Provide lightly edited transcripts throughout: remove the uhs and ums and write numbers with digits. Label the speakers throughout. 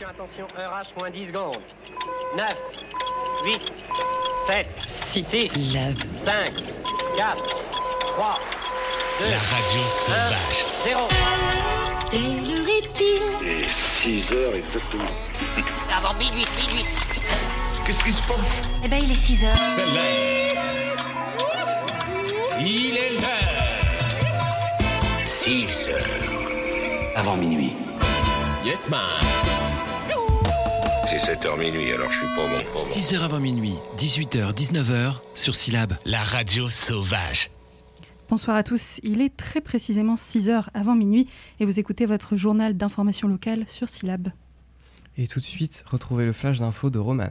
Speaker 1: Attention, heure H moins 10 secondes. 9, 8, 7, 6, 5, 4, 3, 2,
Speaker 2: la radio sauvage.
Speaker 1: 0.
Speaker 3: Quelle heure est-il ?
Speaker 4: Et 6 heures exactement.
Speaker 5: Avant minuit.
Speaker 4: Qu'est-ce qui se passe ?
Speaker 3: Eh ben, il est 6 heures.
Speaker 2: C'est l'heure. Il est l'heure.
Speaker 4: 6 heures. Avant minuit.
Speaker 2: Yes, man.
Speaker 4: C'est 7h minuit, alors je suis pas bon.
Speaker 2: 6h avant minuit, 18h, 19h, sur Syllab, la radio sauvage.
Speaker 6: Bonsoir à tous, il est très précisément 6h avant minuit et vous écoutez votre journal d'information locale sur Syllab.
Speaker 7: Et tout de suite, retrouvez le flash d'info de Roman.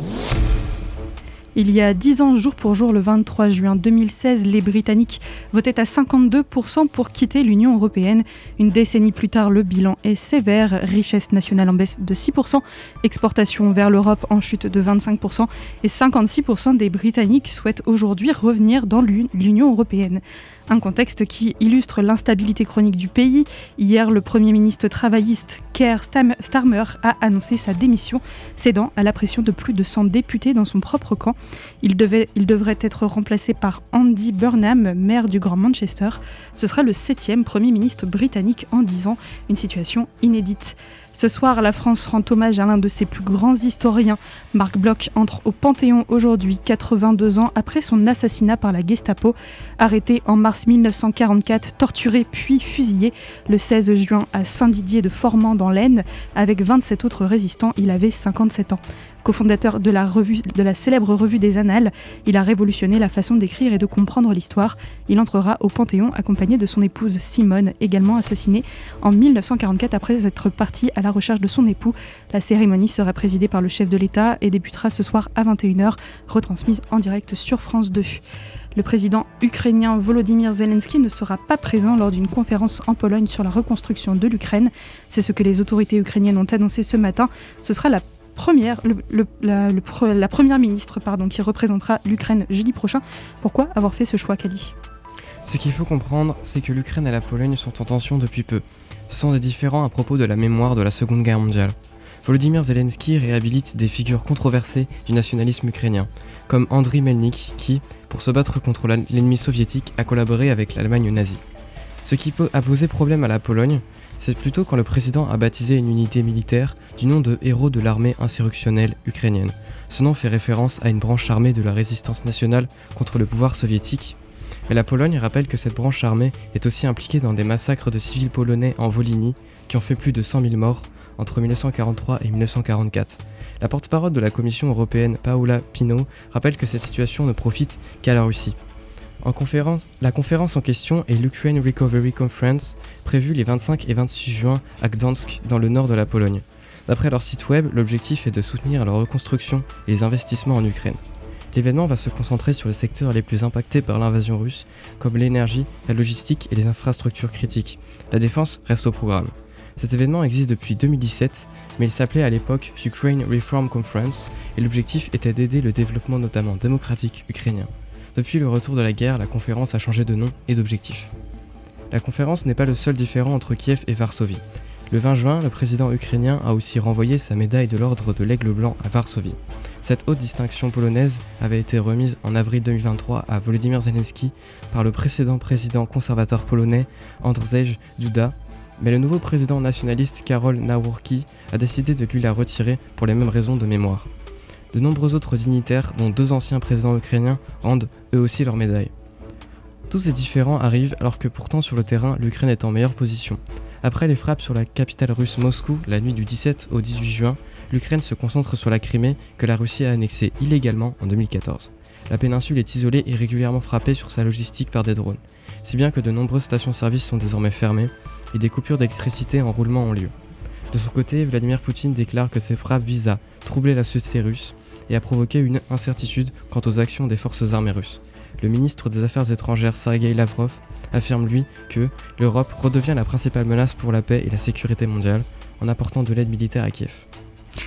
Speaker 6: Il y a 10 ans, jour pour jour, le 23 juin 2016, les Britanniques votaient à 52% pour quitter l'Union européenne. Une décennie plus tard, le bilan est sévère. Richesse nationale en baisse de 6%, exportation vers l'Europe en chute de 25% et 56% des Britanniques souhaitent aujourd'hui revenir dans l'Union européenne. Un contexte qui illustre l'instabilité chronique du pays. Hier, le Premier ministre travailliste Keir Starmer a annoncé sa démission, cédant à la pression de plus de 100 députés dans son propre camp. Il devrait être remplacé par Andy Burnham, maire du Grand Manchester. Ce sera le 7e Premier ministre britannique en 10 ans, une situation inédite. Ce soir, la France rend hommage à l'un de ses plus grands historiens. Marc Bloch entre au Panthéon aujourd'hui, 82 ans après son assassinat par la Gestapo. Arrêté en mars 1944, torturé puis fusillé le 16 juin à Saint-Didier de Formans dans l'Aisne. Avec 27 autres résistants, il avait 57 ans. Cofondateur de la célèbre revue des Annales, il a révolutionné la façon d'écrire et de comprendre l'histoire. Il entrera au Panthéon accompagné de son épouse Simone, également assassinée en 1944 après être partie à la recherche de son époux. La cérémonie sera présidée par le chef de l'État et débutera ce soir à 21h, retransmise en direct sur France 2. Le président ukrainien Volodymyr Zelensky ne sera pas présent lors d'une conférence en Pologne sur la reconstruction de l'Ukraine. C'est ce que les autorités ukrainiennes ont annoncé ce matin. Ce sera la première ministre qui représentera l'Ukraine jeudi prochain. Pourquoi avoir fait ce choix, Kali ?
Speaker 7: Ce qu'il faut comprendre, c'est que l'Ukraine et la Pologne sont en tension depuis peu. Ce sont des différends à propos de la mémoire de la Seconde Guerre mondiale. Volodymyr Zelensky réhabilite des figures controversées du nationalisme ukrainien, comme Andriy Melnik qui, pour se battre contre l'ennemi soviétique, a collaboré avec l'Allemagne nazie. Ce qui a posé problème à la Pologne, c'est plutôt quand le président a baptisé une unité militaire du nom de héros de l'armée insurrectionnelle ukrainienne. Ce nom fait référence à une branche armée de la résistance nationale contre le pouvoir soviétique. Mais la Pologne rappelle que cette branche armée est aussi impliquée dans des massacres de civils polonais en Volhynie qui ont fait plus de 100 000 morts entre 1943 et 1944. La porte-parole de la Commission européenne, Paula Pino, rappelle que cette situation ne profite qu'à la Russie. La conférence en question est l'Ukraine Recovery Conference, prévue les 25 et 26 juin à Gdansk, dans le nord de la Pologne. D'après leur site web, l'objectif est de soutenir la reconstruction et les investissements en Ukraine. L'événement va se concentrer sur les secteurs les plus impactés par l'invasion russe, comme l'énergie, la logistique et les infrastructures critiques. La défense reste au programme. Cet événement existe depuis 2017, mais il s'appelait à l'époque Ukraine Reform Conference et l'objectif était d'aider le développement notamment démocratique ukrainien. Depuis le retour de la guerre, la conférence a changé de nom et d'objectif. La conférence n'est pas le seul différend entre Kiev et Varsovie. Le 20 juin, le président ukrainien a aussi renvoyé sa médaille de l'ordre de l'Aigle Blanc à Varsovie. Cette haute distinction polonaise avait été remise en avril 2023 à Volodymyr Zelensky par le précédent président conservateur polonais Andrzej Duda, mais le nouveau président nationaliste Karol Nawrocki a décidé de lui la retirer pour les mêmes raisons de mémoire. De nombreux autres dignitaires, dont 2 anciens présidents ukrainiens, rendent eux aussi leur médaille. Tous ces différends arrivent alors que pourtant sur le terrain, l'Ukraine est en meilleure position. Après les frappes sur la capitale russe Moscou, la nuit du 17 au 18 juin, l'Ukraine se concentre sur la Crimée que la Russie a annexée illégalement en 2014. La péninsule est isolée et régulièrement frappée sur sa logistique par des drones, si bien que de nombreuses stations-service sont désormais fermées et des coupures d'électricité en roulement ont lieu. De son côté, Vladimir Poutine déclare que ces frappes visent à troubler la société russe et à provoquer une incertitude quant aux actions des forces armées russes. Le ministre des Affaires étrangères Sergueï Lavrov affirme lui que l'Europe redevient la principale menace pour la paix et la sécurité mondiale en apportant de l'aide militaire à Kiev.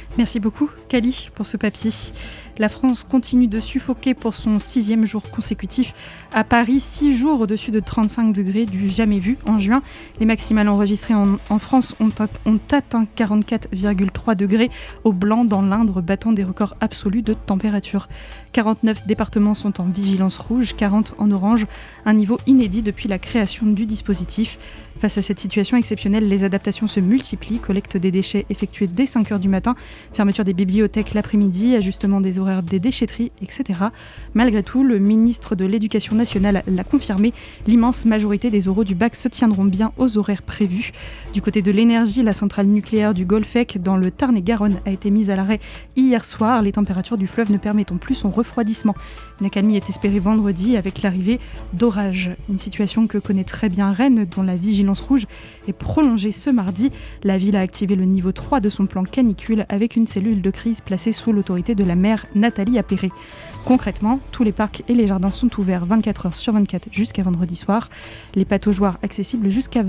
Speaker 6: Merci beaucoup, Kali, pour ce papier. La France continue de suffoquer pour son 6e jour consécutif. À Paris, 6 jours au-dessus de 35 degrés, du jamais vu en juin. Les maximales enregistrées en France ont atteint 44,3 degrés au Blanc, dans l'Indre, battant des records absolus de température. 49 départements sont en vigilance rouge, 40 en orange, un niveau inédit depuis la création du dispositif. Face à cette situation exceptionnelle, les adaptations se multiplient, collecte des déchets effectuée dès 5h du matin, fermeture des bibliothèques l'après-midi, ajustement des horaires des déchetteries, etc. Malgré tout, le ministre de l'Éducation nationale l'a confirmé, l'immense majorité des oraux du bac se tiendront bien aux horaires prévus. Du côté de l'énergie, la centrale nucléaire du Golfec dans le Tarn-et-Garonne a été mise à l'arrêt hier soir, les températures du fleuve ne permettant plus son refroidissement. Une accalmie est espérée vendredi avec l'arrivée d'orages. Une situation que connaît très bien Rennes, dont la vigilance rouge est prolongée ce mardi. La ville a activé le niveau 3 de son plan canicule avec une cellule de crise placée sous l'autorité de la maire Nathalie Appéré. Concrètement, tous les parcs et les jardins sont ouverts 24 heures sur 24 jusqu'à vendredi soir. Les pataugeoires accessibles jusqu'à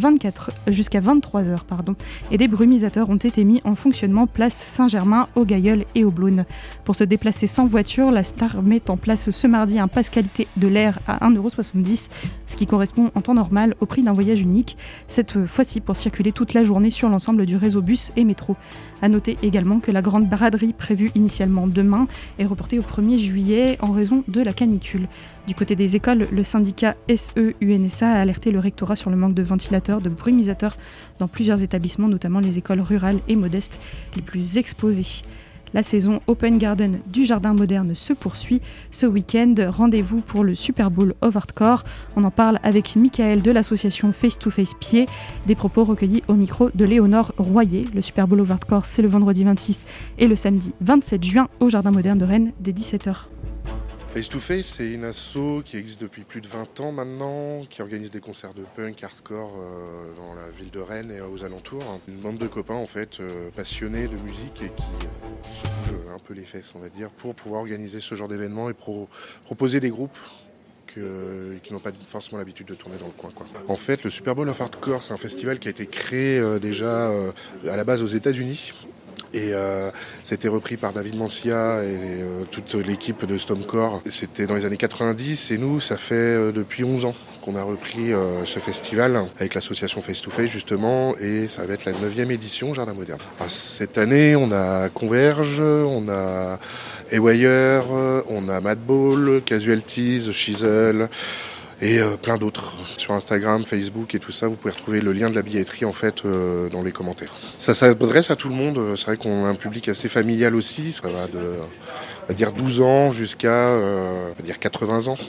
Speaker 6: 23 heures. Et des brumisateurs ont été mis en fonctionnement place Saint-Germain, au Gailleul et au Blône. Pour se déplacer sans voiture, la Star met en place ce mardi un pass qualité de l'air à 1,70€, ce qui correspond en temps normal au prix d'un voyage unique, cette fois-ci pour circuler toute la journée sur l'ensemble du réseau bus et métro. A noter également que la grande braderie prévue initialement demain est reportée au 1er juillet en raison de la canicule. Du côté des écoles, le syndicat SE-UNSA a alerté le rectorat sur le manque de ventilateurs, de brumisateurs dans plusieurs établissements, notamment les écoles rurales et modestes les plus exposées. La saison Open Garden du Jardin Moderne se poursuit. Ce week-end, rendez-vous pour le Super Bowl of Hardcore. On en parle avec Michael de l'association Face to Face Pied. Des propos recueillis au micro de Léonore Royer. Le Super Bowl of Hardcore, c'est le vendredi 26 et le samedi 27 juin au Jardin Moderne de Rennes dès 17h.
Speaker 5: Face to Face, c'est une asso qui existe depuis plus de 20 ans maintenant, qui organise des concerts de punk, hardcore dans la ville de Rennes et aux alentours. Une bande de copains en fait passionnés de musique et qui se bougent un peu les fesses, on va dire, pour pouvoir organiser ce genre d'événement et proposer des groupes qui n'ont pas forcément l'habitude de tourner dans le coin, quoi. En fait, le Super Bowl of Hardcore, c'est un festival qui a été créé déjà à la base aux États-Unis. Et c'était repris par David Mancia et toute l'équipe de Stormcore. C'était dans les années 90 et nous, ça fait depuis 11 ans qu'on a repris ce festival avec l'association Face to Face justement, et ça va être la 9e édition Jardin Moderne. Alors, cette année, on a Converge, on a Ewire, on a Madball, Casualties, Chisel et plein d'autres. Sur Instagram, Facebook et tout ça, vous pouvez retrouver le lien de la billetterie en fait dans les commentaires. Ça s'adresse à tout le monde, c'est vrai qu'on a un public assez familial aussi, ça va de on va dire 12 ans jusqu'à on va dire 80 ans.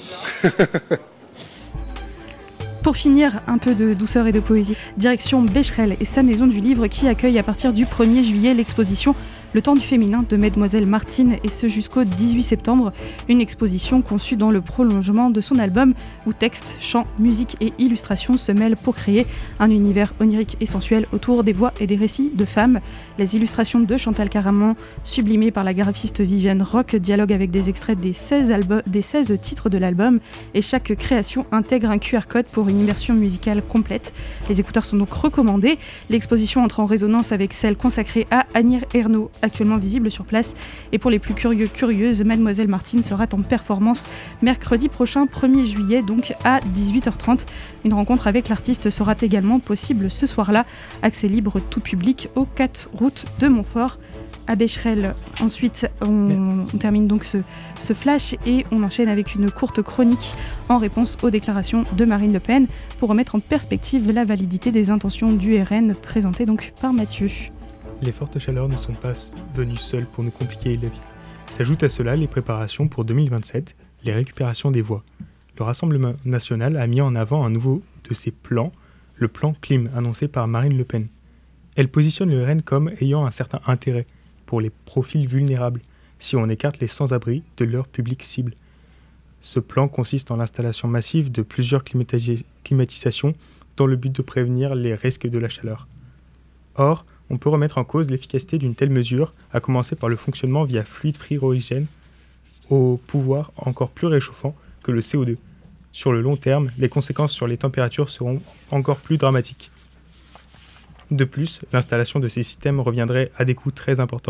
Speaker 6: Pour finir, un peu de douceur et de poésie. Direction Becherel et sa maison du livre qui accueille à partir du 1er juillet l'exposition Le temps du féminin de Mademoiselle Martine, et ce jusqu'au 18 septembre. Une exposition conçue dans le prolongement de son album où texte, chant, musique et illustration se mêlent pour créer un univers onirique et sensuel autour des voix et des récits de femmes. Les illustrations de Chantal Caraman, sublimées par la graphiste Viviane Roch, dialoguent avec des extraits des 16 titres de l'album, et chaque création intègre un QR code pour une immersion musicale complète. Les écouteurs sont donc recommandés. L'exposition entre en résonance avec celle consacrée à Annie Ernaux, actuellement visible sur place. Et pour les plus curieuses, Mademoiselle Martine sera en performance mercredi prochain, 1er juillet, donc à 18h30. Une rencontre avec l'artiste sera également possible ce soir-là. Accès libre tout public au 4 route de Montfort à Becherel. Ensuite, on termine donc ce flash et on enchaîne avec une courte chronique en réponse aux déclarations de Marine Le Pen pour remettre en perspective la validité des intentions du RN présentées donc par Mathieu.
Speaker 8: Les fortes chaleurs ne sont pas venues seules pour nous compliquer la vie. S'ajoutent à cela les préparations pour 2027, les récupérations des voix. Le Rassemblement national a mis en avant un nouveau de ses plans, le plan Clim, annoncé par Marine Le Pen. Elle positionne le RN comme ayant un certain intérêt pour les profils vulnérables, si on écarte les sans-abri de leur public cible. Ce plan consiste en l'installation massive de plusieurs climatisations dans le but de prévenir les risques de la chaleur. Or, on peut remettre en cause l'efficacité d'une telle mesure, à commencer par le fonctionnement via fluide frigorigène, au pouvoir encore plus réchauffant que le CO2. Sur le long terme, les conséquences sur les températures seront encore plus dramatiques. De plus, l'installation de ces systèmes reviendrait à des coûts très importants,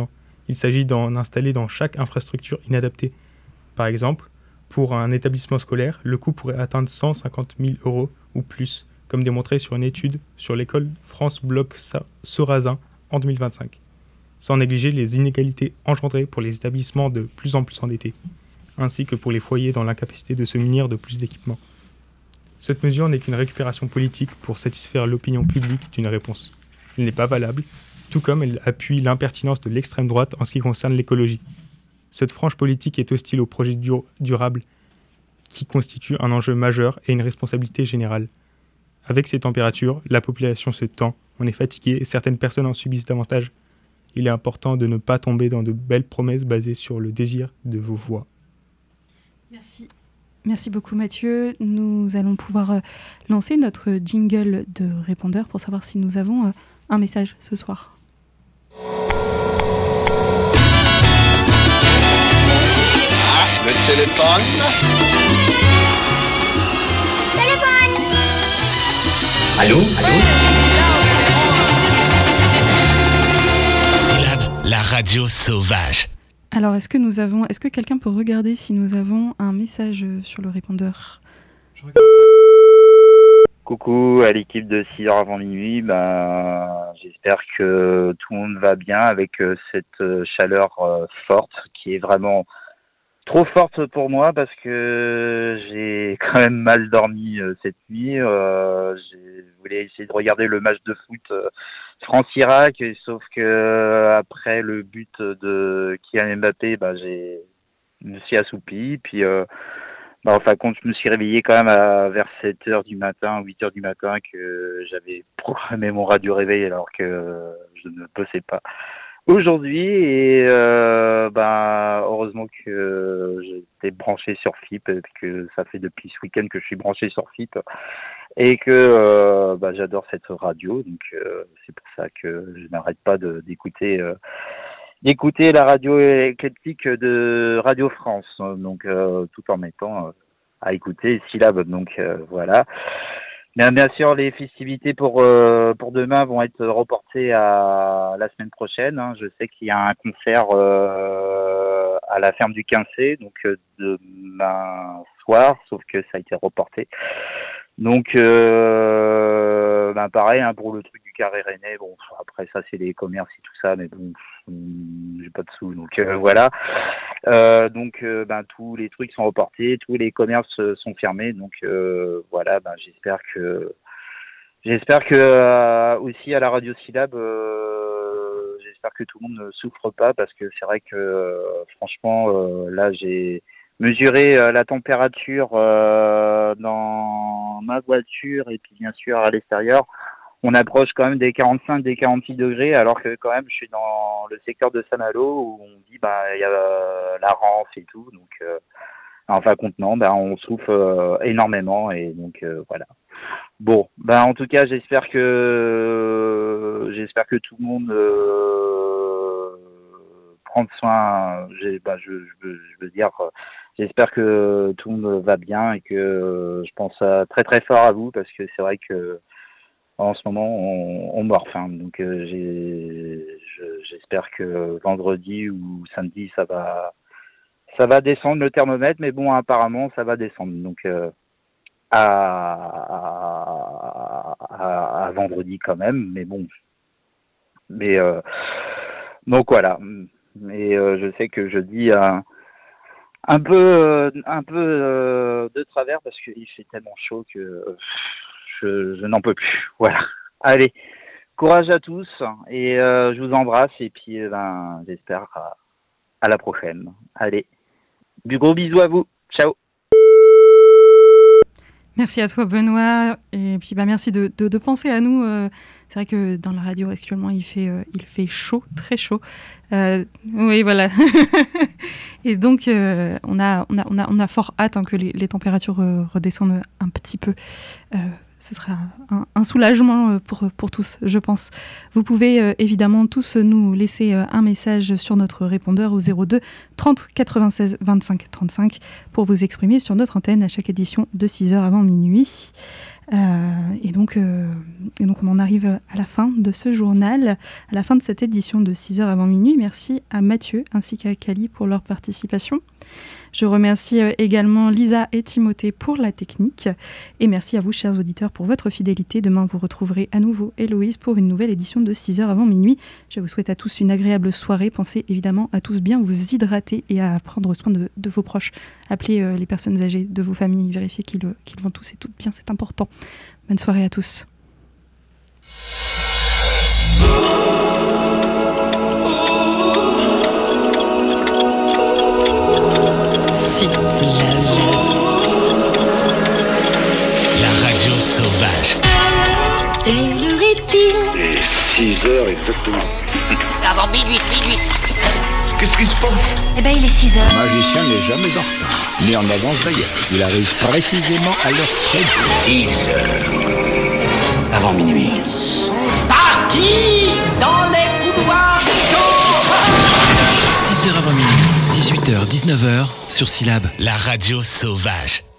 Speaker 8: Il s'agit d'en installer dans chaque infrastructure inadaptée. Par exemple, pour un établissement scolaire, le coût pourrait atteindre 150 000 € ou plus, comme démontré sur une étude sur l'école France Bloc Saurazin en 2025, sans négliger les inégalités engendrées pour les établissements de plus en plus endettés, ainsi que pour les foyers dans l'incapacité de se munir de plus d'équipements. Cette mesure n'est qu'une récupération politique pour satisfaire l'opinion publique d'une réponse. Elle n'est pas valable, tout comme elle appuie l'impertinence de l'extrême droite en ce qui concerne l'écologie. Cette frange politique est hostile au projet durable qui constitue un enjeu majeur et une responsabilité générale. Avec ces températures, la population se tend, on est fatigué et certaines personnes en subissent davantage. Il est important de ne pas tomber dans de belles promesses basées sur le désir de vos voix.
Speaker 6: Merci. Merci beaucoup Mathieu. Nous allons pouvoir lancer notre jingle de répondeur pour savoir si nous avons un message ce soir.
Speaker 4: Le téléphone.
Speaker 2: Allô? Syllabe, la radio sauvage.
Speaker 6: Alors, est-ce que quelqu'un peut regarder si nous avons un message sur le répondeur?
Speaker 7: Je regarde ça.
Speaker 9: Coucou à l'équipe de 6h avant minuit. J'espère que tout le monde va bien avec cette chaleur forte qui est vraiment trop forte pour moi parce que j'ai quand même mal dormi cette nuit. Je voulais essayer de regarder le match de foot France-Irak, sauf que après le but de Kylian Mbappé, je me suis assoupi. Puis en fin de compte, je me suis réveillé quand même vers 7h du matin, 8h du matin, que j'avais programmé mon radio réveil alors que je ne bossais pas aujourd'hui. Et heureusement que j'étais branché sur FIP, et que ça fait depuis ce week-end que je suis branché sur FIP. Et que j'adore cette radio, donc c'est pour ça que je n'arrête pas d'écouter la radio éclectique de Radio France, donc tout en mettant à écouter Syllabe, donc voilà. Bien sûr, les festivités pour demain vont être reportées à la semaine prochaine. Je sais qu'il y a un concert à la ferme du Quincé, donc demain soir, sauf que ça a été reporté. Donc pareil pour le truc du Carré Rennais, bon après ça c'est les commerces et tout ça, mais bon j'ai pas de sous, donc voilà. Tous les trucs sont reportés, tous les commerces sont fermés, donc voilà. J'espère que aussi à la radio Syllabe, j'espère que tout le monde ne souffre pas, parce que c'est vrai que franchement là j'ai mesurer la température dans ma voiture et puis bien sûr à l'extérieur. On approche quand même des 45, des 46 degrés, alors que quand même je suis dans le secteur de Saint-Malo où on dit il y a la Rance et tout, donc en fin de compte non, on souffre énormément, et donc voilà. Bon, en tout cas j'espère que tout le monde prend soin. Je veux dire. J'espère que tout le monde va bien et que je pense très très fort à vous, parce que c'est vrai que en ce moment on morfe. Donc j'espère que vendredi ou samedi ça va descendre le thermomètre, mais bon apparemment ça va descendre. Donc à vendredi quand même, mais bon. Donc voilà. Et je sais que je dis un peu de travers, parce qu'il fait tellement chaud que je n'en peux plus. Voilà. Allez, courage à tous, et je vous embrasse, et puis j'espère à la prochaine. Allez, du gros bisous à vous. Ciao.
Speaker 6: Merci à toi Benoît, et puis merci de penser à nous. C'est vrai que dans la radio actuellement il fait chaud, très chaud. Oui voilà. Et donc on a fort hâte que les températures redescendent un petit peu. Ce sera un soulagement pour tous, je pense. Vous pouvez évidemment tous nous laisser un message sur notre répondeur au 02 30 96 25 35 pour vous exprimer sur notre antenne à chaque édition de 6h avant minuit. Et donc on en arrive à la fin de ce journal, à la fin de cette édition de 6h avant minuit. Merci à Mathieu ainsi qu'à Kali pour leur participation. Je remercie également Lisa et Timothée pour la technique. Et merci à vous, chers auditeurs, pour votre fidélité. Demain, vous retrouverez à nouveau Héloïse pour une nouvelle édition de 6h avant minuit. Je vous souhaite à tous une agréable soirée. Pensez évidemment à tous bien vous hydrater et à prendre soin de vos proches. Appelez les personnes âgées de vos familles, vérifiez qu'ils vont tous et toutes bien, c'est important. Bonne soirée à tous.
Speaker 2: La radio sauvage.
Speaker 3: Quelle heure est-il?
Speaker 4: Et 6h exactement.
Speaker 1: Avant minuit.
Speaker 4: Qu'est-ce qui se passe?
Speaker 3: Eh ben, il est 6h.
Speaker 10: Le magicien n'est jamais en retard, ni en avance d'ailleurs. Il arrive précisément à l'heure prévue.
Speaker 4: 6h avant minuit.
Speaker 1: Parti dans les couloirs du temps.
Speaker 2: 6h avant minuit, 18h, 19h, sur Syllab, la radio sauvage.